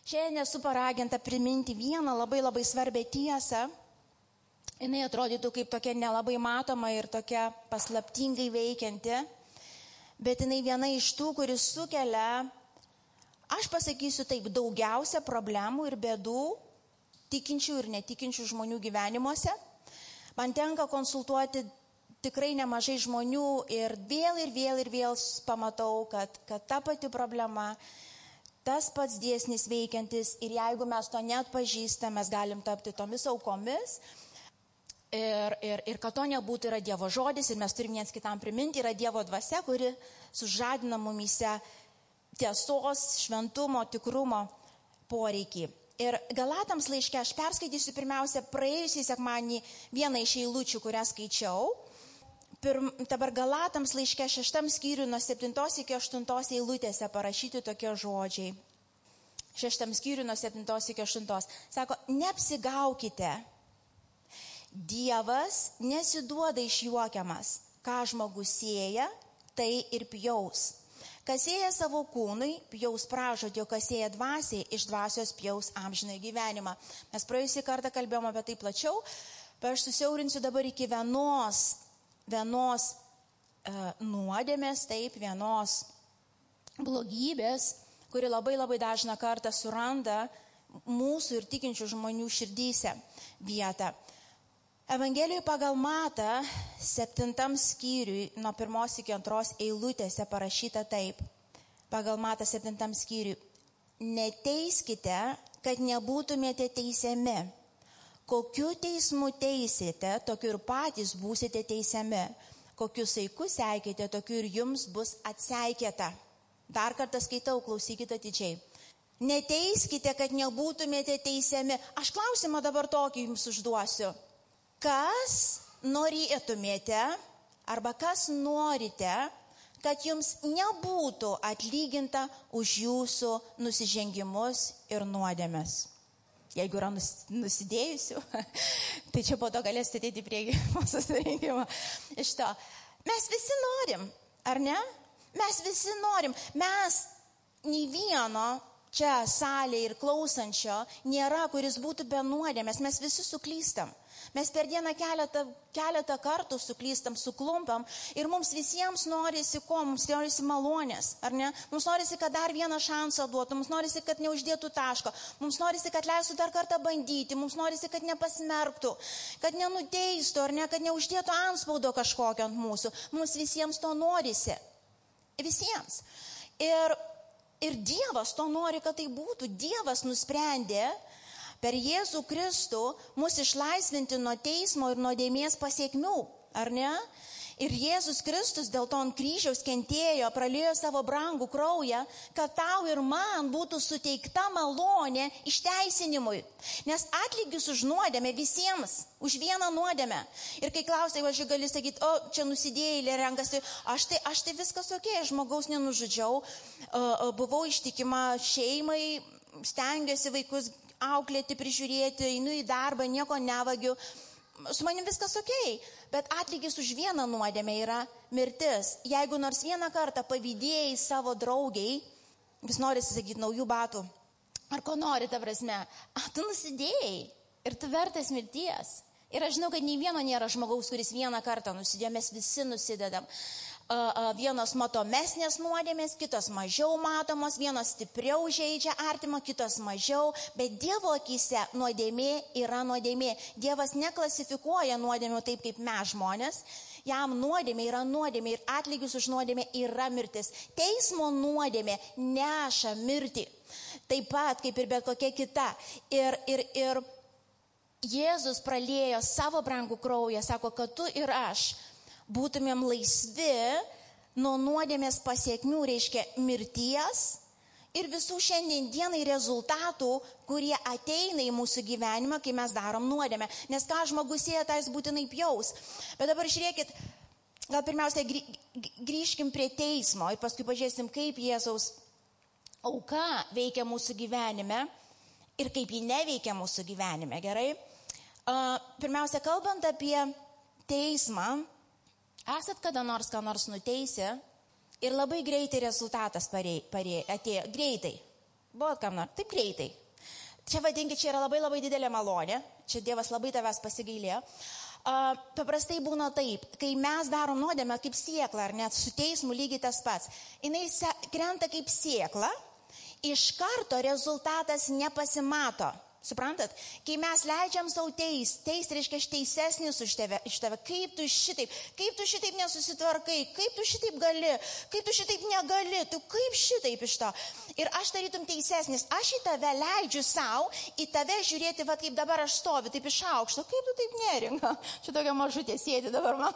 Šiandien esu paraginta priminti vieną labai svarbią tiesą. Jinai atrodytų kaip tokia nelabai matoma ir tokia paslaptingai veikianti, bet jinai viena iš tų, kuris sukelia, aš pasakysiu taip, daugiausia problemų ir bėdų tikinčių ir netikinčių žmonių gyvenimuose. Man tenka konsultuoti tikrai nemažai žmonių ir vėl pamatau, kad ta pati problema, tas pats dėsnis veikiantis ir jeigu mes to neatpažįstame, mes galim tapti tomis aukomis. Ir kad to nebūtų, yra Dievo žodis ir mes turim viens kitam priminti, yra Dievo dvasia, kuri sužadina mumyse tiesos, šventumo, tikrumo poreikį. Ir Galatams laiške aš perskaitysiu pirmiausia praėjusį sekmadienį vieną iš eilučių, kurią skaičiau. Dabar Galatams laiške 6 skyriui nuo 7 iki 8 eilutėse parašyti tokie žodžiai. 6 skyriui nuo 7 iki 8. Sako, neapsigaukite. Dievas nesiduoda išjuokiamas. Ką žmogus sėja, tai ir pjaus. Kas sėja savo kūnui, pjaus pražodį, o kas sėja dvasiai, iš dvasios pjaus amžinąjį gyvenimą. Mes praėjusį kartą kalbėjome apie tai plačiau, bet aš susiaurinsiu dabar iki vienos nuodėmės, taip, vienos blogybės, kuri labai dažną kartą suranda mūsų ir tikinčių žmonių širdyse vietą. Evangelijoje pagal Matą 7 skyriui nuo 1 iki 2 eilutėse parašyta taip. Pagal Matą 7 skyriui. Neteiskite, kad nebūtumėte teisiami. Kokiu teismu teisite, tokiu ir patys būsite teisiami. Kokiu saiku seikite, tokiu ir jums bus atseikėta. Dar kartą skaitau, klausykite atidžiai. Neteiskite, kad nebūtumėte teisiami. Aš klausimą dabar tokį jums užduosiu. Kas norėtumėte arba kas norite, kad jums nebūtų atlyginta už jūsų nusižengimus ir nuodėmes? Jeigu yra nusidėjusių, tai čia po to galėsite ateiti prie mūsų susirinkimo. Iš to. Mes visi norim, ar ne? Mes visi norim. Mes nei vieno čia salėje ir klausančio nėra, kuris būtų be nuodėmės. Mes visi suklystam. Mes per dieną keletą kartų suklystam, suklumpam ir mums visiems norisi ko? Mums norisi malonės, ar ne? Mums norisi, kad dar vieną šansą duotų, mums norisi, kad neuždėtų taško, mums norisi, kad leistų dar kartą bandyti, mums norisi, kad nepasmerktų, kad nenuteistų, ar ne, kad neuždėtų antspaudo kažkokio ant mūsų. Mums visiems to norisi. Visiems. Ir Dievas to nori, kad tai būtų. Dievas nusprendė per Jėzų Kristų mus išlaisvinti nuo teismo ir nuodėmės pasiekmių, ar ne? Ir Jėzus Kristus dėl to ant kryžiaus kentėjo, praliejo savo brangų kraują, kad tau ir man būtų suteikta malonė išteisinimui. Nes atlygis už nuodėmę visiems, už vieną nuodėmę. Ir kai klausai, aš gali sakyti, čia nusidėjėlė renkasi, aš tai viskas okei, žmogaus nenužudžiau, buvau ištikima šeimai, stengiuosi vaikus auklėti, prižiūrėti, einu į darbą, nieko nevagiu. Su manim viskas okei, bet atlygis už vieną nuodėmę yra mirtis. Jeigu nors vieną kartą pavydėjai savo draugiai, vis norisi sakyti naujų batų, ar ko nori, ta prasme, tu nusidėjai ir tu vertas mirties. Ir aš žinau, kad nei vieno nėra žmogaus, kuris vieną kartą nusidėjo, mes visi nusidedam. Vienos matomesnės nuodėmės, kitos mažiau matomos, vienos stipriau žeidžia artimą, kitos mažiau, bet Dievo akyse nuodėmė yra nuodėmė. Dievas neklasifikuoja nuodėmių taip kaip mes žmonės, jam nuodėmė yra nuodėmė ir atlygis už nuodėmę yra mirtis. Teismo nuodėmė neša mirtį, taip pat kaip ir bet kokia kita. Ir Jėzus praliejo savo brangų kraują, sako, kad tu ir aš būtumėm laisvi nuo nuodėmės pasiekmių, reiškia mirties ir visų šiandien dienai rezultatų, kurie ateina į mūsų gyvenimą, kai mes darom nuodėmę. Nes ką žmogus sėja, tai jis būtinai pjaus. Bet dabar žiūrėkit, gal pirmiausia grįžkim prie teismo ir paskui pažiūrėsim, kaip Jėzaus auka veikia mūsų gyvenime ir kaip ji neveikia mūsų gyvenime, gerai? Pirmiausia, kalbant apie teismą, esat kada nors ką nors nuteisę ir labai greitai rezultatas atėjo. Greitai. Buvot kam nors, taip greitai. Čia vadinkit, čia yra labai labai didelė malonė, čia Dievas labai tavęs pasigailėjo. Paprastai būna taip, kai mes darom nuodėmę kaip sėklą, ar net su teismu lygiai tas pats. Jis krenta kaip sėkla, iš karto rezultatas nepasimato. Suprantat? Kai mes leidžiam savo reiškia aš teisesnis už tave, kaip tu šitaip nesusitvarkai, kaip tu šitaip gali, kaip tu šitaip negali, tu kaip šitaip iš to. Ir aš tarytum teisesnis, aš į tave leidžiu savo, į tave žiūrėti, va kaip dabar aš stoviu, taip iš aukšto, kaip tu taip neringa, čia tokia mažutė sėdi dabar man.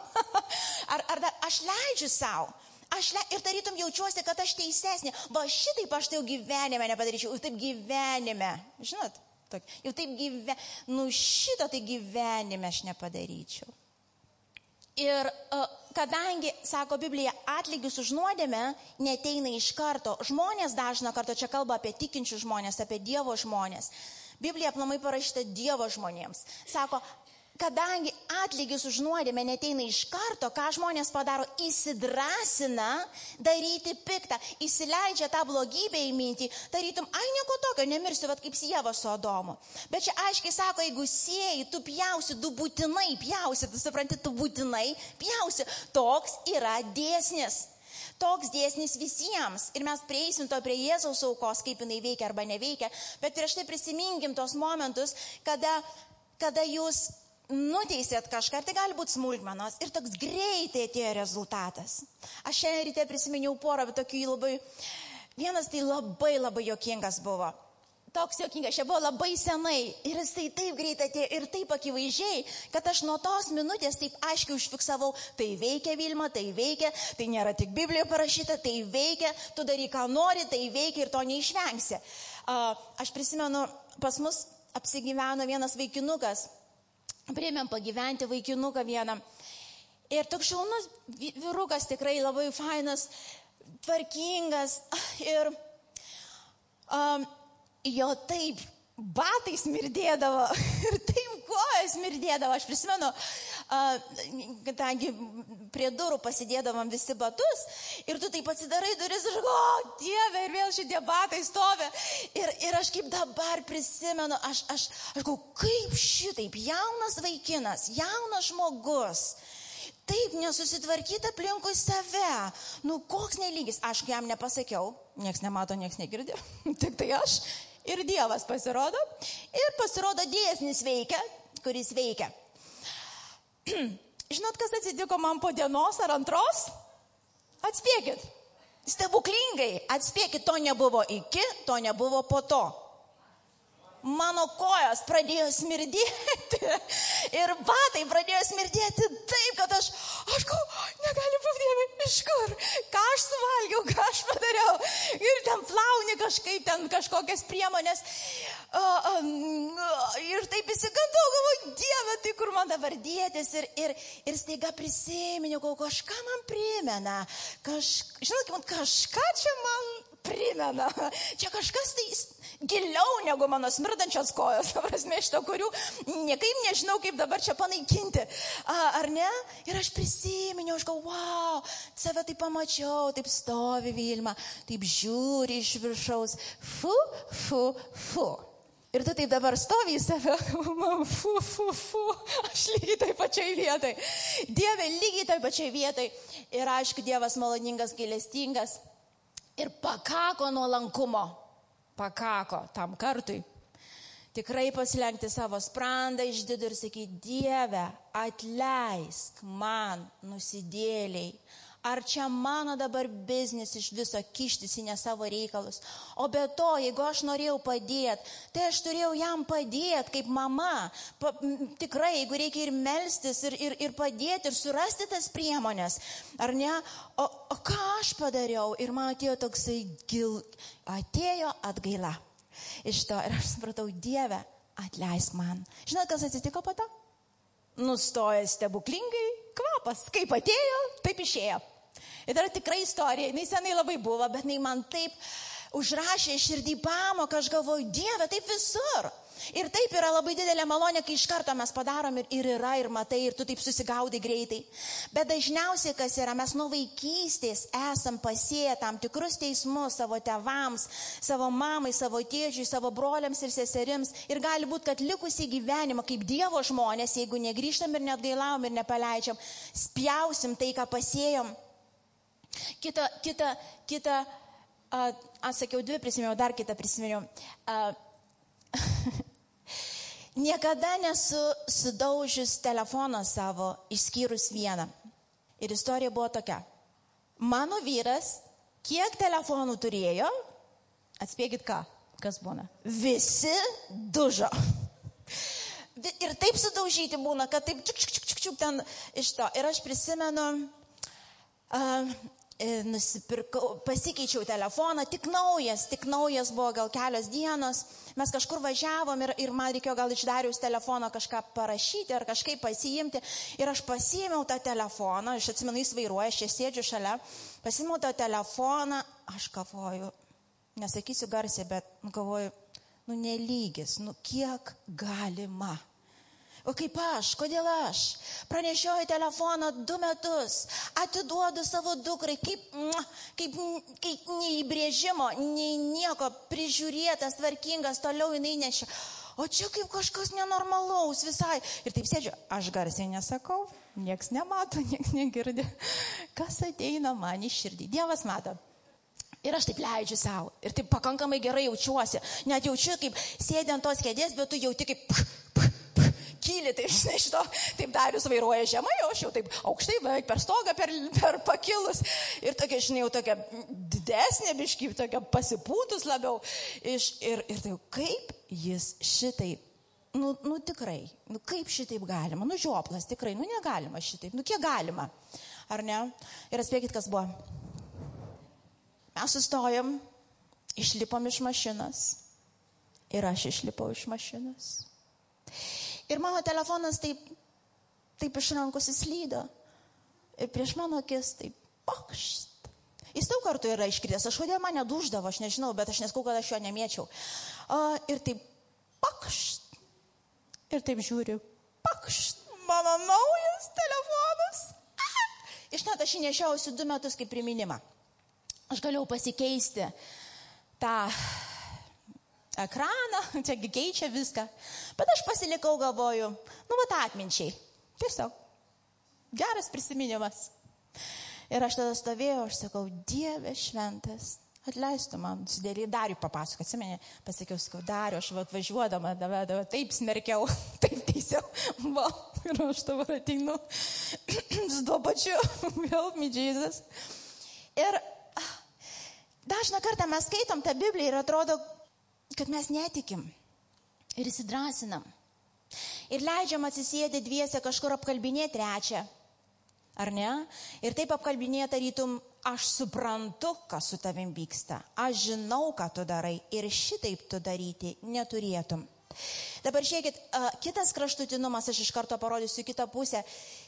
Aš leidžiu savo. Ir tarytum jaučiuosi, kad aš teisesnė, va šitaip aš tai jau gyvenime nepadaryčiau, jau taip gyvenime, žinot? Jau taip šito tai gyvenime aš nepadaryčiau. Ir kadangi, sako Biblija, atlygis už nuodėmę neteina iš karto, žmonės dažną kartą, čia kalba apie tikinčių žmonės, apie Dievo žmonės. Biblija aplamai parašyta Dievo žmonėms. Sako, kadangi atlygis už nuodėmę neteina iš karto, ką žmonės padaro, įsidrąsina daryti piktą, įsileidžia tą blogybę į mintį, tarytum, nieko tokio, nemirsiu, vat kaip Ieva su Adomu. Bet čia aiškiai sako, jeigu sieji, tu pjausi, tu būtinai pjausi, tu supranti, tu būtinai pjausi. Toks yra dėsnis. Toks dėsnis visiems. Ir mes prieisim to prie Jėzaus aukos, kaip jinai veikia arba neveikia. Bet prieš tai prisiminkim tos momentus, kada jūs nuteisėt kažką, ir tai gali būti smulkmenos, ir toks greitai atėjo rezultatas. Aš šiandien ryte prisiminiau porą tokių labai, vienas tai labai labai juokingas buvo. Toks juokingas, čia buvo labai senai, ir jis tai taip greitai atėjo, ir taip akivaizdžiai, kad aš nuo tos minutės taip aiškiai užfiksavau, tai veikia Vilma, tai veikia, tai nėra tik Biblijoje parašyta, tai veikia, tu daryk ką nori, tai veikia ir to neišvengsi. Aš prisimenu, pas mus apsigyveno vienas vaikinukas, priėmėm pagyventi vaikinuką vieną. Ir toks šaunus vyrukas, tikrai labai fainas, tvarkingas. Ir jo taip batai smirdėdavo ir taip kojas smirdėdavo. Aš prisimenu, kadangi prie durų pasidėdavom visi batus ir tu taip atsidarai duris ir Dieve, ir vėl šitie batai stovi. Ir aš kaip dabar prisimenu, aš galvoju, kaip šitaip jaunas vaikinas, jaunas žmogus, taip nesusitvarkyta aplinkui save. Koks nelygis. Aš jam nepasakiau, nieks nemato, nieks negirdi, tik tai aš ir Dievas pasirodo. Ir pasirodo dėsnis veikia, kuris veikia. Žinot, kas atsitiko man po dienos ar antros? Atspėkit. Stebuklingai. Atspėkit, to nebuvo iki, to nebuvo po to. Mano kojos pradėjo smirdėti ir batai pradėjo smirdėti taip, kad aš negali pavdėti, iš kur, ką aš suvalgiau, ką aš padariau. Ir ten plauni kažkaip, ten kažkokias priemonės. Ir taip įsigandau, galvoju, Dieve, tai kur man dabar dėtis. Ir staiga prisiminiau, kažką man primena. Žinot, kažką čia man primena. Čia kažkas tai giliau negu mano smirdančios kojos, iš to, kurių niekaip nežinau, kaip dabar čia panaikinti. Ar ne? Ir aš prisiminiau, aš galvoju, wow, save taip pamačiau, taip stovi Vilma, taip žiūri iš viršaus, fu. Ir tu taip dabar stovi į save, fu, aš lygiai taip pačiai vietai. Dieve, lygiai taip pačiai vietai. Ir aišku, Dievas maloningas, gailestingas. Ir pakako nuolankumo. Pakako tam kartui. Tikrai pasilenkti savo sprandą išdidų ir sakyti, Dieve, atleisk man nusidėliai. Ar čia mano dabar biznis iš viso kištis į ne savo reikalus? O be to, jeigu aš norėjau padėti, tai aš turėjau jam padėti kaip mama. Tikrai, jeigu reikia ir melstis, ir padėti, ir surasti tas priemonės. Ar ne? O ką aš padariau? Ir man atėjo toksai atėjo atgaila. Iš to, ir aš supratau, Dieve, atleisk man. Žinot, kas atsitiko po to? Nustoja stebuklingai kvapas. Kaip atėjo, taip išėjo. Ir tai yra tikrai istorija, jinai senai labai buvo, bet jinai man taip užrašė širdį pamoką, aš galvoju, Dieve, taip visur. Ir taip yra labai didelė malonė, kai iš karto mes padarom ir yra, ir matai, ir tu taip susigaudai greitai. Bet dažniausiai, kas yra, mes nuo vaikystės esam pasėję tam tikrus teismus savo tėvams, savo mamai, savo tėčiui, savo broliams ir seserims. Ir gali būti, kad likusį gyvenimą, kaip Dievo žmonės, jeigu negrįžtam ir neatgailavom ir nepaleidžiam, spjausim tai, ką pasėjom. Atsakiau dvi, prisiminiau, dar kitą prisiminiau. Niekada nesu sudaužius telefoną savo, išskyrus vieną. Ir istorija buvo tokia. Mano vyras, kiek telefonų turėjo, atspėkit ką, kas būna. Visi dužo. Ir taip sudaužyti būna, kad taip čiuk ten iš to. Ir aš prisimenu, nusipirkau, pasikeičiau telefoną, tik naujas buvo gal kelios dienos, mes kažkur važiavom ir man reikėjo gal iš Dariaus telefono kažką parašyti ar kažkaip pasiimti ir aš pasiėmiau tą telefoną, aš atsimenu, jis vairuoja, aš čia sėdžiu šalia, pasiėmiau tą telefoną, aš galvoju, nesakysiu garsiai, bet galvoju, nelygis, kiek galima. O kaip aš, kodėl aš? Pranešioju telefoną 2 metus, atiduodu savo dukrai, kaip neįbrėžimo, nei nieko, prižiūrėtas, tvarkingas, toliau jinai nešia. O čia kaip kažkas nenormalaus visai. Ir taip sėdžiu, aš garsiai nesakau, nieks nemato, nieks negirdi. Kas ateina man į širdį? Dievas mato. Ir aš taip leidžiu savo. Ir taip pakankamai gerai jaučiuosi. Net jaučiu, kaip sėdė ant tos kėdės, bet tu jauti kaip kyli, taip, žinai, šito, taip Darius vairuoja žemai, o aš jau taip aukštai, beveik per stogą, per pakilus. Ir tokia, žinai, jau tokia didesnė bišky, tokia pasipūtus labiau. Ir tai kaip jis šitaip, tikrai, kaip šitaip galima, žioplas tikrai, negalima šitaip, kiek galima, ar ne? Ir atspėkit, kas buvo. Mes sustojom, išlipom iš mašinos ir aš išlipau iš mašinos. Ir mano telefonas taip iš rankos įslydo. Ir prieš mano akis taip pakšt. Jis daug kartų yra iškritęs. Aš kodėl mane duždavo, aš nežinau, bet aš neskau, kad aš jo nemėčiau. Ir taip pakšt. Ir taip žiūriu, pakšt. Mano naujas telefonas. Iš net aš jį nešiausiu 2 metus kaip priminimą. Aš galėjau pasikeisti tą ekraną, čiagi keičia viską. Bet aš pasilikau, galvoju, atminčiai. Tiesiog, geras prisiminimas. Ir aš tada stovėjau, aš sakau, Dieve šventas, atleistų man, Dariui papasakau, atsimeni, pasakiau, Dariu, aš važiuodama, taip smerkiau, taip teisiau, ir aš dabar ateinu su tuo pačiu, help me Jesus. Ir dažną kartą mes skaitom tą Bibliją ir atrodo, kad mes netikim ir įsidrasinam. Ir leidžiam atsisėdė dviese kažkur apkalbinėti trečią. Ar ne? Ir taip apkalbinėti tarytum, aš suprantu, kas su tavim vyksta. Aš žinau, ką tu darai ir šitaip tu daryti neturėtum. Dabar žiūrėkit, kitas kraštutinumas, aš iš karto parodysiu kitą pusę.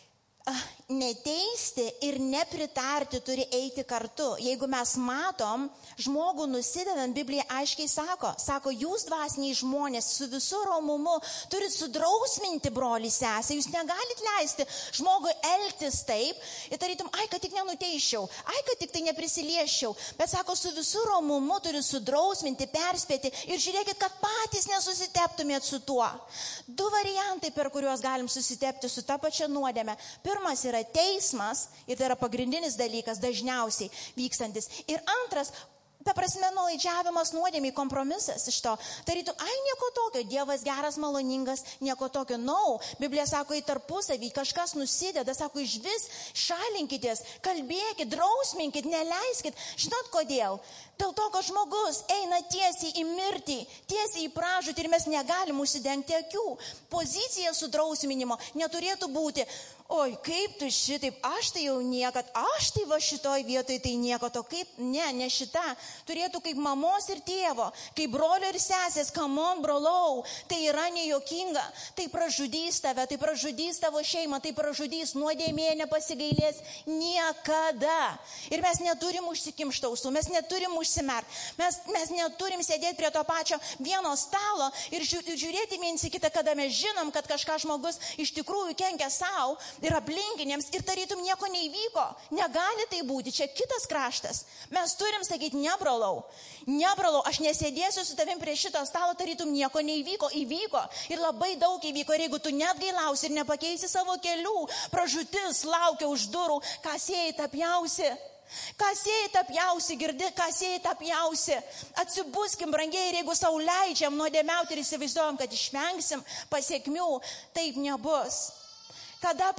Neteisti ir nepritarti turi eiti kartu. Jeigu mes matom, žmogų nusidedant, Biblija aiškiai sako, jūs dvasiniai žmonės su visų romumu turit sudrausminti brolį sesę, jūs negalit leisti žmogui elgtis taip, ir tarytum, kad tik nenuteiščiau, kad tik tai neprisilieščiau, bet sako, su visų romumu turit sudrausminti, perspėti ir žiūrėkit, kad patys nesusiteptumėt su tuo. 2 variantai, per kuriuos galim susitepti su ta pačia nuodėme. Pirmas yra teismas ir tai yra pagrindinis dalykas dažniausiai vykstantis. Ir antras, ta prasme, nuolaidžiavimas nuodėmiai, kompromisas iš to. Tarytų, nieko tokio, Dievas geras, maloningas, nieko tokio. Biblija sako, į tarpusavį kažkas nusideda, sako, išvis šalinkitės, kalbėkit, drausminkit, neleiskit. Žinot kodėl? Dėl to, kad žmogus eina tiesiai į mirtį, tiesiai į pražūtį ir mes negalim užsidengti akių. Pozicija sudrausminimo neturėtų būti, oi, kaip tu šitaip, aš tai jau niekad, aš tai va šitoj vietoj tai niekad, o kaip, ne šita, turėtų kaip mamos ir tėvo, kaip brolio ir sesės, come on, brolau, tai yra nejuokinga, tai pražudys tave, tai pražudys tavo šeimą, tai pražudys, nuodėmė nepasigailės niekada. Ir mes neturim užsikimšti ausų, mes neturim užsimerkti, mes neturim sėdėti prie to pačio vieno stalo ir žiūrėti viens į kitą, kada mes žinom, kad kažką žmogus iš tikrųjų kenkia savo ir aplinkiniams ir tarytum nieko neįvyko. Negali tai būti, čia kitas kraštas. Mes turim sakyti, nebrolau, aš nesėdėsiu su tavim prie šito stalo, tarytum nieko neįvyko, įvyko ir labai daug įvyko. Ir jeigu tu net gailausi ir nepakeisi savo kelių, pražūtis laukia už durų, ką sėjai, tą pjausi. Kasėjai tapjausi, girdi, kasėjai tapjausi. Atsibuskim, brangiai, ir jeigu sau leidžiam nuodėmiauti ir įsivaizduojam, kad išvengsim pasiekmių, taip nebus. Kada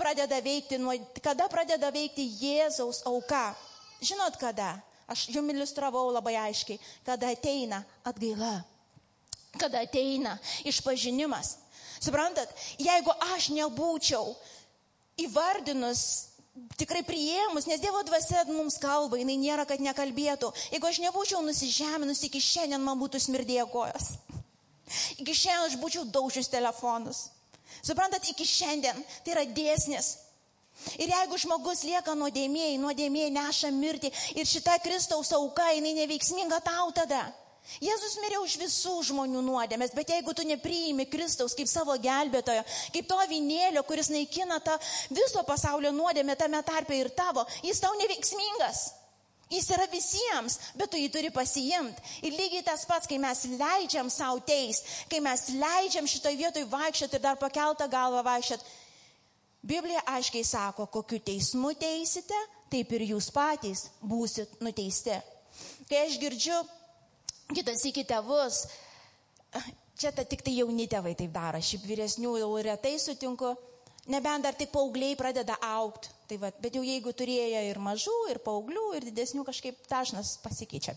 pradeda veikti Jėzaus auka? Žinot kada? Aš jums iliustravau labai aiškiai. Kada ateina atgaila. Kada ateina išpažinimas. Suprantat, jeigu aš nebūčiau įvardinus, tikrai priėmus, nes Dievo dvasia mums kalba, jinai nėra, kad nekalbėtų. Jeigu aš nebūčiau nusižeminus, iki šiandien man būtų smirdėję kojos. Iki šiandien aš būčiau daužius telefonus. Suprantat, iki šiandien tai yra dėsnis. Ir jeigu žmogus lieka nuodėmėj neša mirtį ir šita Kristaus auka, jinai neveiksminga tau tada. Jėzus mirė už visų žmonių nuodėmės, bet jeigu tu nepriimi Kristaus kaip savo gelbėtojo, kaip to avinėlio, kuris naikina tą viso pasaulio nuodėmę, tame tarpe ir tavo, jis tau neveiksmingas. Jis yra visiems, bet tu jį turi pasiimti. Ir lygiai tas pats, kai mes leidžiam savo teist, kai mes leidžiam šitoj vietoj vaikščioti ir dar pakeltą galvą vaikščioti. Biblija aiškiai sako, kokiu teismu teisite, taip ir jūs patys būsit nuteisti. Kai aš girdžiu kitas iki tėvus, čia tik tai jauni tėvai taip daro, šiaip vyresnių jau retai sutinku, nebent dar tik paaugliai pradeda augti. Tai va, bet jau jeigu turėjo ir mažų, ir paauglių, ir didesnių, kažkaip dažnas pasikeičia.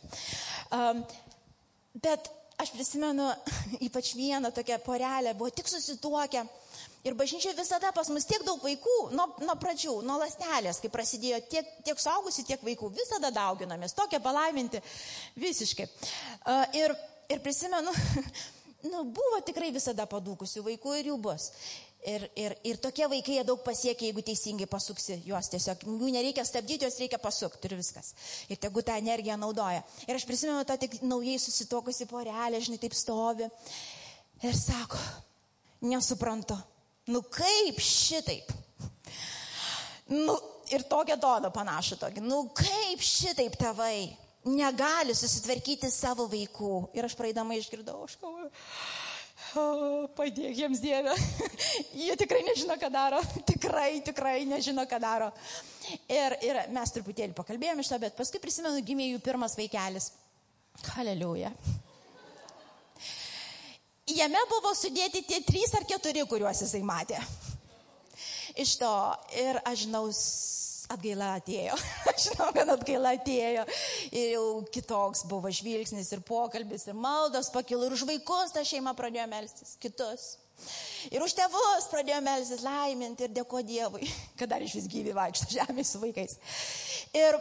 Bet aš prisimenu, ypač vieną tokią porelę, buvo tik susituokę. Ir bažnyčiai visada pas mus tiek daug vaikų, nuo pradžių, nuo lastelės, kai prasidėjo tiek suaugusių, tiek vaikų, visada dauginomės, tokie palaiminti visiškai. Ir prisimenu, buvo tikrai visada padūkusių vaikų ir jų bus. Ir tokie vaikai jie daug pasiekia, jeigu teisingai pasuksi juos tiesiog. Jų nereikia stabdyti, juos reikia pasukti ir viskas. Ir tegu tą energiją naudoja. Ir aš prisimenu tą tik naujai susituokusi porelę, žinai, taip stovi. Ir sako, nesuprantu. Kaip šitaip? Ir tokia tono panašu tokia. Kaip šitaip tėvai negali susitvarkyti savo vaikų? Ir aš praeidama išgirdau, aš galvoju, padėk jiems Dieve. Jie tikrai nežino, ką daro. Tikrai nežino, ką daro. Ir mes truputėlį pakalbėjome iš to, bet paskui prisimenu, gimė jų pirmas vaikelis. Haleliuja. Jame buvo sudėti tie 3 ar 4, kuriuos jisai matė. Iš to, ir aš žinau, atgaila atėjo. Aš žinau, kad atgaila atėjo. Ir jau kitoks buvo žvilgsnis ir pokalbis, ir maldos pakilo. Ir už vaikus tą šeimą pradėjo melstis, kitus. Ir už tėvus pradėjo melstis, laiminti ir dėko Dievui, kad dar iš vis gyvi vaikšto žemėje su vaikais. Ir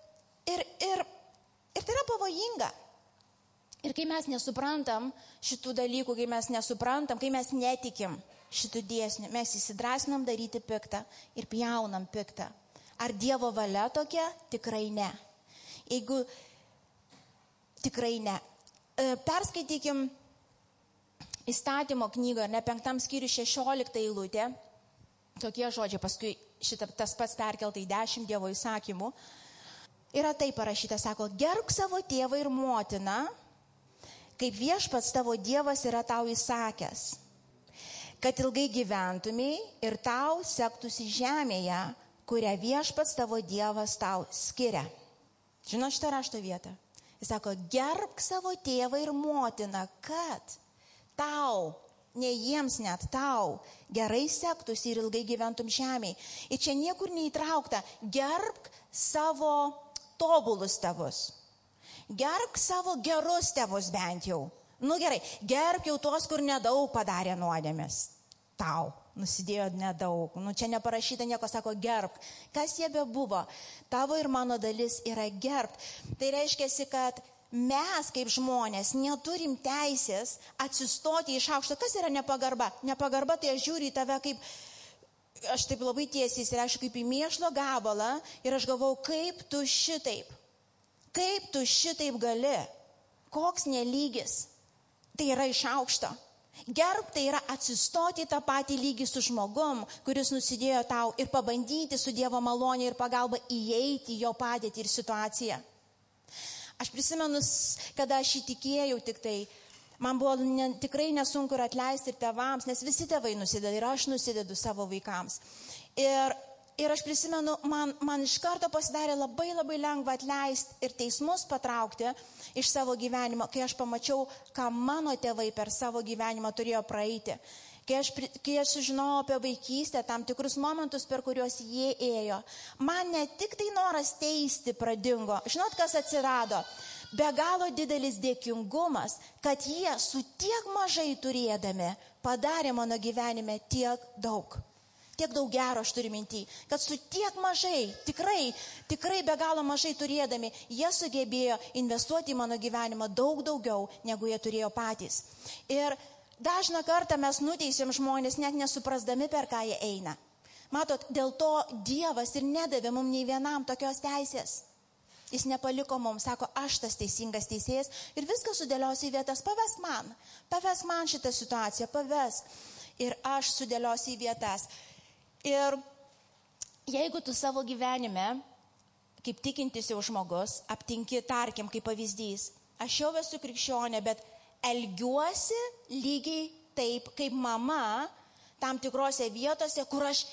tai yra pavojinga. Ir kai mes nesuprantam šitų dalykų, kai mes nesuprantam, kai mes netikim šitų dėsnių, mes įsidrasinam daryti piktą ir pjaunam piktą. Ar Dievo valia tokia? Tikrai ne. Jeigu tikrai ne. Perskaitykim įstatymo knygą, 5 skyriui 16 eilutė. Tokie žodžiai, paskui tas pats perkelta į 10 Dievo įsakymų. Yra taip parašyta, sako, gerbk savo tėvą ir motiną, kaip viešpats tavo Dievas yra tau įsakęs, kad ilgai gyventumei ir tau sektųsi žemėje, kurią viešpats tavo Dievas tau skiria. Žinot šitą rašto vietą? Jis sako, gerbk savo tėvą ir motiną, kad tau, ne jiems net tau, gerai sektųsi ir ilgai gyventum žemėje. Ir čia niekur neįtraukta, gerbk savo tobulus tėvus. Gerbk savo gerus tėvus bent jau. Gerai, gerbk jau tuos, kur nedaug padarė nuodėmės. Tau. nusidėjo nedaug. Čia neparašyta nieko, sako gerb. Kas jie bebuvo, tavo ir mano dalis yra gerb. Tai reiškia, kad mes kaip žmonės neturim teisės atsistoti iš aukšto. Kas yra nepagarba? Nepagarba, tai aš žiūriu į tave kaip, aš taip labai tiesiai įsireiškiu, kaip į mėšlo gabalą ir aš galvau, kaip tu šitaip gali, koks nelygis. Tai yra iš aukšto. Gerb tai yra atsistoti tą patį lygį su žmogum, kuris nusidėjo tau ir pabandyti su Dievo malonė ir pagalba įeiti į jo padėtį ir situaciją. Aš prisimenu, kada aš įtikėjau tik tai, man buvo tikrai nesunku ir atleisti ir tėvams, nes visi tėvai nusideda ir aš nusidedu savo vaikams. Ir aš prisimenu, man iš karto pasidarė labai lengva atleisti ir teismus patraukti iš savo gyvenimo, kai aš pamačiau, ką mano tėvai per savo gyvenimą turėjo praeiti. Kai aš sužinojau apie vaikystę, tam tikrus momentus, per kuriuos jie ėjo, man ne tik tai noras teisti pradingo. Žinot, kas atsirado? Be galo didelis dėkingumas, kad jie su tiek mažai turėdami padarė mano gyvenime tiek daug. Tiek daug gero aš turiu mintį, kad su tiek mažai, tikrai be galo mažai turėdami, jie sugebėjo investuoti į mano gyvenimą daug daugiau, negu jie turėjo patys. Ir dažną kartą mes nuteisėm žmonės, net nesuprasdami, per ką jie eina. Matot, dėl to Dievas ir nedavė mums nei vienam tokios teisės. Jis nepaliko mums, sako, aš tas teisingas teisėjas ir viską sudėliosiu į vietas, paves man šitą situaciją, paves. Ir aš sudėliosiu į vietas. Ir jeigu tu savo gyvenime, kaip tikintis jau žmogus, aptinki, tarkim, kaip pavyzdys, aš jau esu krikščionė, bet elgiuosi lygiai taip, kaip mama, tam tikrose vietose, kur aš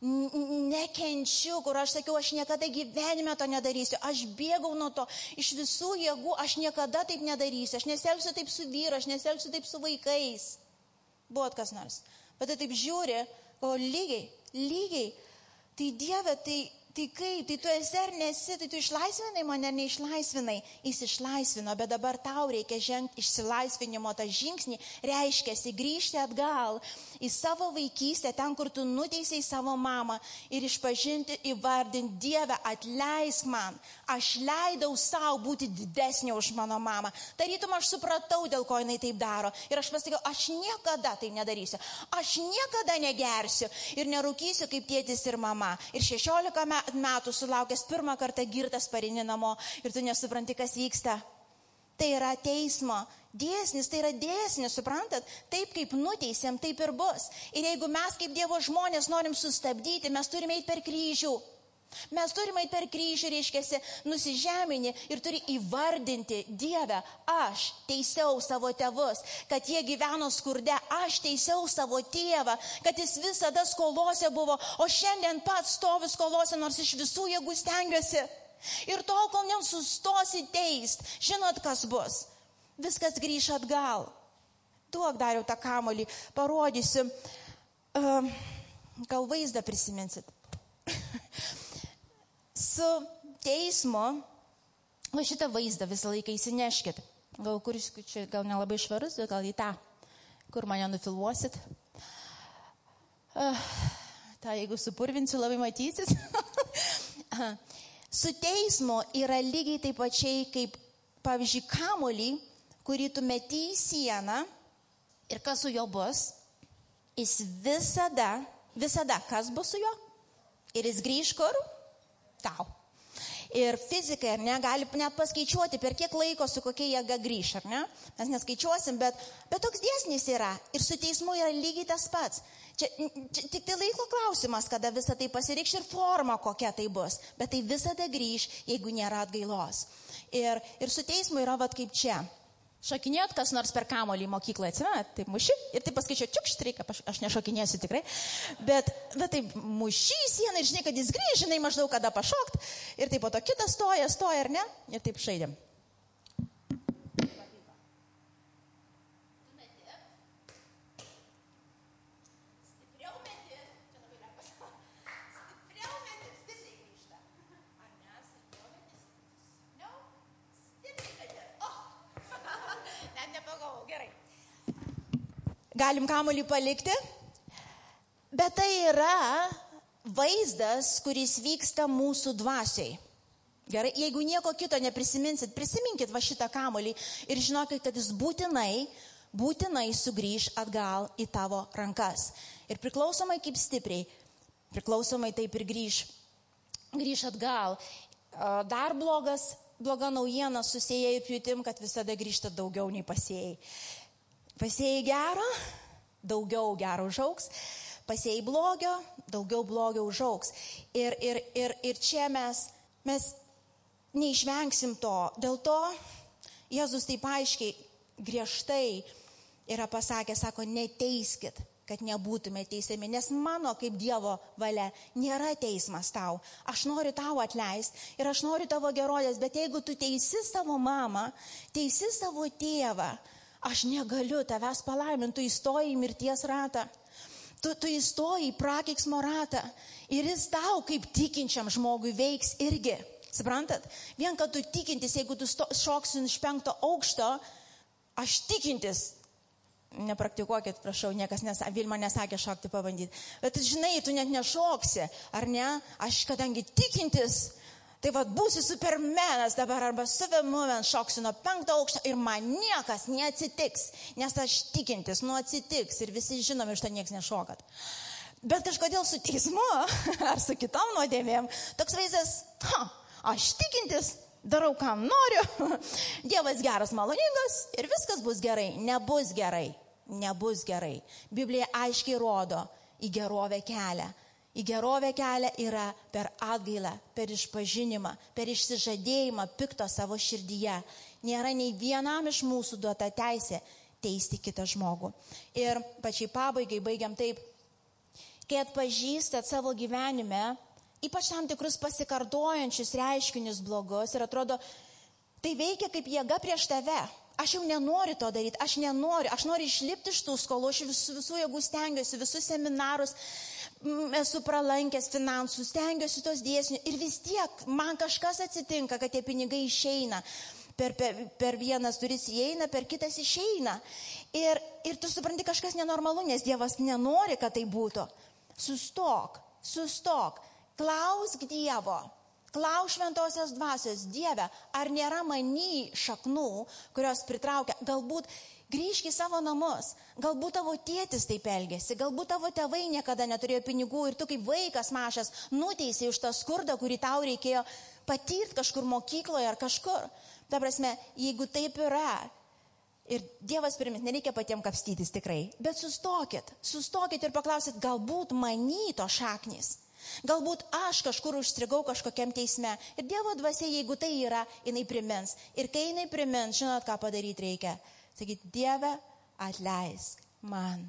nekenčiu, kur aš sakiau, aš niekada gyvenime to nedarysiu, aš bėgau nuo to, iš visų jėgų, aš niekada taip nedarysiu, aš nesielgsiu taip su vyru, aš nesielgsiu taip su vaikais. Buvot kas nors. Bet tai taip žiūri, o lygiai, tai Dieve, tai kaip, tai tu esi ar nesi, tai tu išlaisvinai mane ar neišlaisvinai, jis išlaisvino, bet dabar tau reikia žengti išsilaisvinimo tą žingsnį, reiškiasi grįžti atgal į savo vaikystę, ten, kur tu nuteisei savo mamą ir išpažinti, įvardinti, Dieve, atleisk man, aš leidau savo būti didesnė už mano mamą, tarytum aš supratau, dėl ko jinai taip daro ir aš pasakiau, aš niekada taip nedarysiu, aš niekada negersiu ir nerūkysiu kaip tėtis ir mama ir 16 metų sulaukęs pirmą kartą girtas pareini namo ir tu nesupranti, kas vyksta. Tai yra teismo dėsnis, tai yra dėsnis, suprantat? Taip kaip nuteisėm, taip ir bus. Ir jeigu mes kaip Dievo žmonės norim sustabdyti, mes turime eiti per kryžių. Mes turime eiti per kryžių, reiškiasi, nusižemini ir turi įvardinti, Dieve, aš teisiau savo tėvus, kad jie gyveno skurde, aš teisiau savo tėvą, kad jis visada skolose buvo, o šiandien pats stovi skolose, nors iš visų jėgų stengiuosi. Ir tol, kol nesustosi teist, žinot, kas bus? Viskas grįš atgal. Duok Dariau tą kamuolį, parodysiu, gal vaizdą prisiminsit. Su teismu, va šitą vaizdą visą laiką įsineškit. Gal kur čia, gal nelabai švarus, gal į tą, kur mane nufilmuosit. Ta, jeigu supurvinsiu, labai matysis. Su teismu yra lygiai taip pačiai, kaip, pavyzdžiui, kamuolį, kurį tu meti į sieną ir kas su juo bus, jis visada, kas bus su juo? Ir jis grįž kur? Tau. Ir fizikai, ar ne, gali net paskaičiuoti, per kiek laiko su kokia jėga grįš, ar ne? Mes neskaičiuosim, bet toks dėsnis yra. Ir su teismu yra lygiai tas pats. Čia tik tai laiko klausimas, kada visą tai pasireikš ir forma, kokia tai bus. Bet tai visada grįž, jeigu nėra atgailos. Ir su teismu yra vat kaip čia. Šokinėjot kas nors per kamuolį į mokyklą, atsimenat, taip muši ir taip paskaičiu, čiukšt reikia, aš nešokinėsiu tikrai, bet taip muši į sieną ir žinai, kad jis grįž, žinai maždaug kada pašokt ir taip po to kitas stoja, ar ne, ir taip žaidėm. Galim kamuolį palikti, Bet tai yra vaizdas, kuris vyksta mūsų dvasiai. Gerai, jeigu nieko kito neprisiminsit, prisiminkit va šitą kamuolį ir žinokit, kad jis būtinai sugrįž atgal į tavo rankas. Ir priklausomai kaip stipriai, priklausomai taip ir grįž atgal. Dar bloga naujiena susėję ir pjūtim, kad visada grįžta daugiau nei pasėjai. Pasėjai gero, daugiau gero užaugs. Pasėjai blogio, daugiau blogio užaugs. Ir čia mes neišvengsim to. Dėl to Jėzus taip aiškiai, griežtai yra pasakęs, sako, neteiskit, kad nebūtume teisiami, nes mano kaip Dievo valia nėra teismas tau. Aš noriu tau atleisti ir aš noriu tavo gerovės, bet jeigu tu teisi savo mamą, teisi savo tėvą, aš negaliu tavęs palaiminti, tu įstoji į mirties ratą. Tu įstoji į prakeiksmo ratą ir jis tau kaip tikinčiam žmogui veiks irgi. Suprantat? Vien, kad tu tikintis, jeigu tu šoksi iš 5 aukšto, aš tikintis, nepraktikuokit, prašau, Vilma nesakė šokti pabandyti, bet žinai, tu net nešoksi, ar ne? Aš kadangi tikintis, tai būsiu supermenas dabar arba suvemuven šoksiu nuo 5 aukšto ir man niekas neatsitiks, nes aš tikintis, atsitiks ir visi žinom, iš to niekas nešokat. Bet kažkodėl su teismu ar su kitom nuodėmėm toks vaizdas, aš tikintis, darau, kam noriu, Dievas geras, maloningas ir viskas bus gerai. Nebus gerai. Biblija aiškiai rodo į gerovę kelią. Į gerovę kelią yra per atgailą, per išpažinimą, per išsižadėjimą pikto savo širdyje. Nėra nei vienam iš mūsų duota teisė teisti kitą žmogų. Ir pačiai pabaigai baigiam taip, kai atpažįstat savo gyvenime, ypač tam tikrus pasikartojančius reiškinius blogus ir atrodo, tai veikia kaip jėga prieš tave. Aš jau nenoriu to daryti, aš noriu išlipti iš tų skolų, aš visų jėgų stengiuosi, visus seminarus esu pralankęs finansų, stengiuosi tos dėsnius ir vis tiek man kažkas atsitinka, kad tie pinigai išeina. Per vienas duris įeina, per kitas išeina. Ir tu supranti, kažkas nenormalu, nes Dievas nenori, kad tai būtų. Sustok. Klausk Dievo, klausk šventosios dvasios, Dieve, ar nėra many šaknų, kurios pritraukia, galbūt grįžk į savo namus, galbūt tavo tėtis taip elgėsi, galbūt tavo tėvai niekada neturėjo pinigų ir tu kaip vaikas mažas nuteisai už tą skurdą, kurį tau reikėjo patirti kažkur mokykloje ar kažkur. Ta prasme, jeigu taip yra, ir Dievas primins, nereikia patiems kapstytis tikrai, bet sustokit ir paklausit, galbūt many to šaknis. Galbūt aš kažkur užstrigau kažkokiam teisme. Ir Dievo dvasia, jeigu tai yra, jinai primins. Ir kai jinai primins, žinot, ką padaryti reikia. Sakyti, Dieve, atleisk man.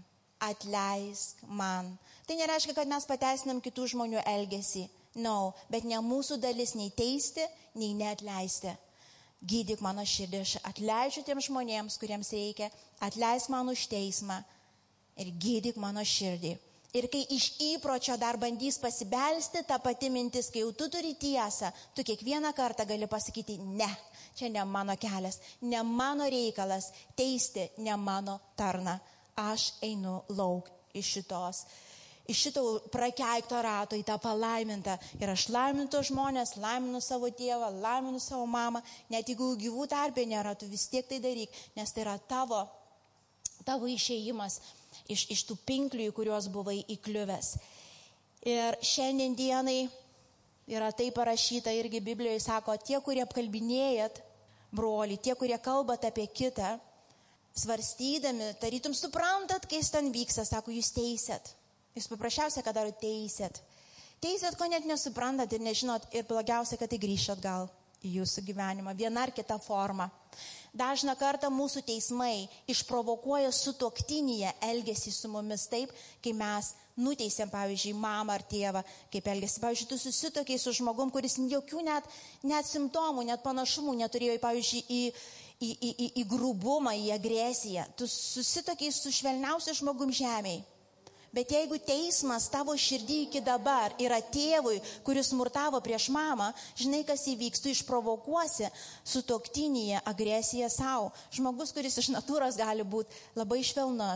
Tai nereiškia, kad mes pateisinam kitų žmonių elgesį. No, bet ne mūsų dalis nei teisti, nei neatleisti. Gydyk mano širdį, aš atleidžiu tiems žmonėms, kuriems reikia. Atleisk man už teismą ir gydyk mano širdį. Ir kai iš įpročio dar bandys pasibelsti, ta pati mintis, kai jau tu turi tiesą, tu kiekvieną kartą gali pasakyti, ne, čia ne mano kelias, ne mano reikalas, teisti ne mano tarna. Aš einu lauk iš šito prakeikto rato į tą palaimintą. Ir aš laiminu tos žmonės, laiminu savo tėvą, laiminu savo mamą, net jeigu gyvų tarpė nėra, tu vis tiek tai daryk, nes tai yra tavo išėjimas iš tų pinklių, į kuriuos buvai įkliuvęs. Ir šiandien dienai yra tai parašyta irgi Biblijoje, sako, tie, kurie apkalbinėjat brolį, tie, kurie kalbat apie kitą, svarstydami, tarytum suprantat, kai jis ten vyksta, sako, jūs teisėt. Jūs paprasčiausia, kad darot teisėt. Teisėt, ko net nesuprantat ir nežinot, ir blogiausia, kad tai grįžt atgal į jūsų gyvenimą, viena ar kita forma. Dažną kartą mūsų teismai išprovokuoja sutuoktinyje elgesį su mumis taip, kai mes nuteisėm, pavyzdžiui, mamą ar tėvą, kaip elgesi. Pavyzdžiui, tu susitokiai su žmogum, kuris jokių net simptomų, net panašumų neturėjo, pavyzdžiui, į grubumą, į agresiją. Tu susitokiai su švelniausiu žmogum žemėje. Bet jeigu teismas tavo širdį iki dabar yra tėvui, kuris smurtavo prieš mamą, žinai, kas įvyks, tu išprovokuosi sutuoktinyje agresiją savo. Žmogus, kuris iš natūros gali būti labai švelnus,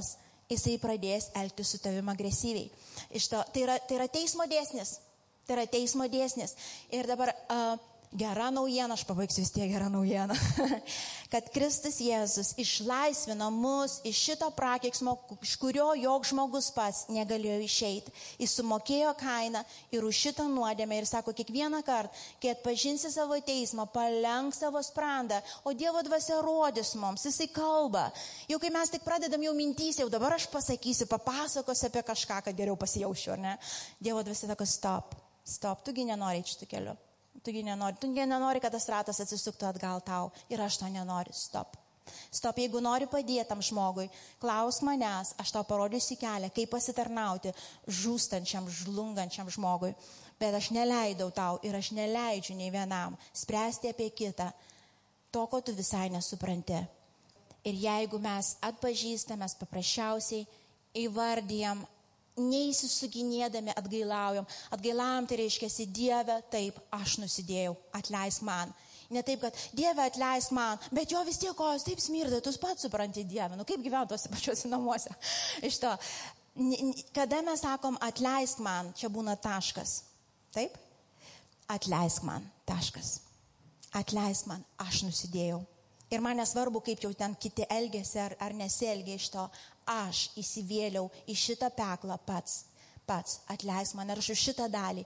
jisai pradės elgtis su tavimi agresyviai. Tai yra teismo dėsnis. Tai yra teismo dėsnis. Ir dabar gera naujiena, aš pabaigsiu vis tiek gerą naujieną, kad Kristus Jėzus išlaisvino mus iš šito prakeiksmo, iš kurio joks žmogus pats negalėjo išeiti. Jis sumokėjo kainą ir už šitą nuodėmę ir sako, kiekvieną kartą, kai atpažinsi savo teismą, palenk savo sprandą, o Dievo dvasia rodys mums, jisai kalba. Jau kai mes tik pradedam jau mintys, jau dabar aš pasakysiu, papasakosiu apie kažką, kad geriau pasijaučiu, ar ne? Dievo dvasia sako, stop, tugi nenori šitų kelių. Tugi nenori, kad tas ratas atsisuktų atgal tau. Ir aš to nenoriu. Stop, jeigu nori padėti tam žmogui, klausk manęs, aš tau parodysiu kelią, kaip pasitarnauti žūstančiam, žlungančiam žmogui. Bet aš neleidau tau ir aš neleidžiu nei vienam spręsti apie kitą to, ko tu visai nesupranti. Ir jeigu mes atpažįstame, mes paprasčiausiai įvardijam, neįsisuginėdami atgailaujam. Atgailaujam tai reiškia, Dieve, taip, aš nusidėjau, atleisk man. Ne taip, kad Dieve, atleisk man, bet jo vis tiek kojos taip smirda, tu pats supranti Dievę. Kaip gyventuose pačiuose namuose. Iš to, kada mes sakom atleisk man, čia būna taškas. Taip? Atleisk man, taškas. Atleisk man, aš nusidėjau. Ir man nesvarbu, kaip jau ten kiti elgėsi ar nesielgė iš to. Aš įsivėliau į šitą peklą pats. Atleisk man ir aš už šitą dalį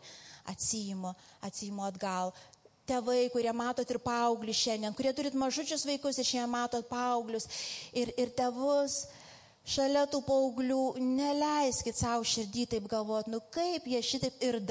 atsiimu atgal. Tėvai, kurie matot ir paauglius šiandien, kurie turit mažučius vaikus ir šiandien matot paauglius ir tėvus šalia tų paauglių, neleiskit savo širdį taip galvoti, kaip jie šitaip ir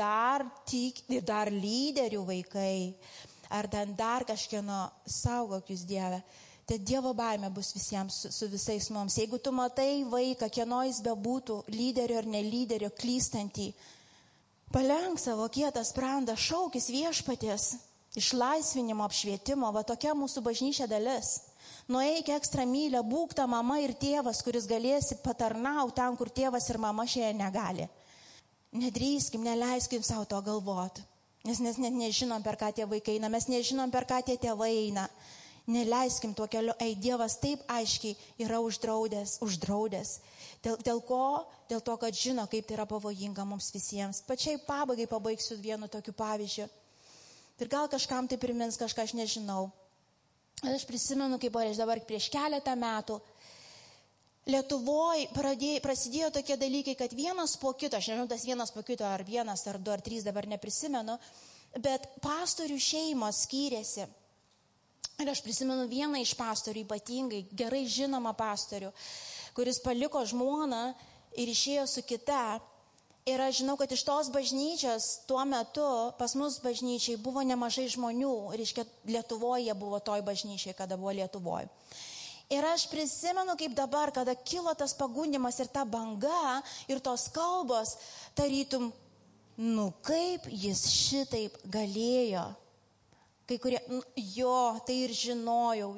dar lyderių vaikai. Ar dar kažkieno, saugokis Dieve. Tai Dievo baimė bus visiems su visais mums. Jeigu tu matai vaiką, kieno jis bebūtų, lyderio ar nelyderio, klystantį, palenk savo kietą sprandą, šaukis viešpaties, išlaisvinimo, apšvietimo, va tokia mūsų bažnyčia dalis. Nueik ekstra mylę, būk ta mama ir tėvas, kuris galėsi patarnauti ten, kur tėvas ir mama šiandien negali. Nedrįskim, neleiskim savo to galvoti. Nes net nežinom, per ką tie vaikai eina, mes nežinom, per ką tie tėvai eina. Neleiskim tuo keliu, Dievas taip aiškiai yra uždraudęs. Dėl ko? Dėl to, kad žino, kaip tai yra pavojinga mums visiems. Pačiai pabaigai pabaigsiu vienu tokiu pavyzdžiu. Ir gal kažkam tai primins kažką, aš nežinau. Aš prisimenu, kaip dabar prieš keletą metų Lietuvoje prasidėjo tokie dalykai, kad vienas po kito, aš nežinau, tas vienas po kito, ar vienas, ar du, ar trys, dabar neprisimenu, bet pastorių šeimos skyrėsi. Ir aš prisimenu vieną iš pastorių, ypatingai gerai žinomą pastorių, kuris paliko žmoną ir išėjo su kita. Ir aš žinau, kad iš tos bažnyčios tuo metu pas mus bažnyčiai buvo nemažai žmonių. Reiškia, Lietuvoje buvo toj bažnyčiai, kada buvo Lietuvoje. Ir aš prisimenu, kaip dabar, kada kilo tas pagundimas ir ta banga ir tos kalbos, tarytum, kaip jis šitaip galėjo. Kai kurie, tai ir žinojau,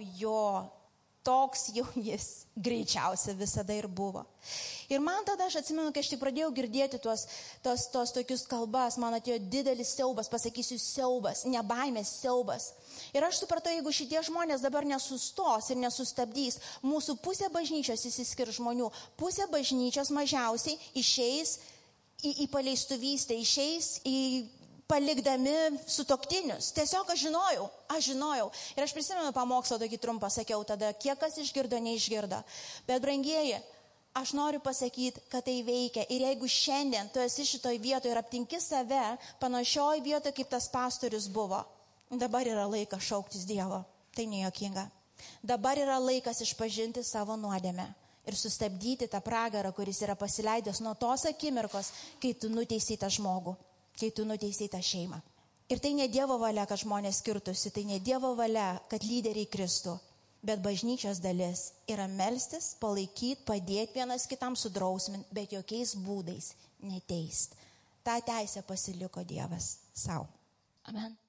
toks jau jis greičiausia visada ir buvo. Ir man tada aš atsimenu, kai aš tai pradėjau girdėti tos tokius kalbas, man atėjo didelis siaubas, pasakysiu siaubas, ne baimės siaubas. Ir aš supratau, jeigu šitie žmonės dabar nesustos ir nesustabdys, mūsų pusė bažnyčios įsiskirs žmonių, pusė bažnyčios mažiausiai išeis į paleistuvystę, išeis į palikdami sutuoktinius. Tiesiog aš žinojau. Ir aš prisimenu pamokslą tokį trumpą, sakiau tada, kiek kas išgirdo, neišgirdo. Bet brangieji, aš noriu pasakyti, kad tai veikia. Ir jeigu šiandien tu esi šitoj vietoje ir aptinki save panašioj vietoje, kaip tas pastorius buvo, dabar yra laikas šauktis Dievo. Tai nejuokinga. Dabar yra laikas išpažinti savo nuodėmę ir sustabdyti tą pragarą, kuris yra pasileidęs nuo tos akimirkos, kai tu nuteisi tą žmogų, kai tu nuteisi tą šeimą. Ir tai ne Dievo valia, kad žmonės skirtusi, tai ne Dievo valia, kad lyderiai kristų. Bet bažnyčios dalis yra melstis, palaikyti, padėti vienas kitam, sudrausminti, bet jokiais būdais neteist. Ta teisė pasiliko Dievas sau. Amen.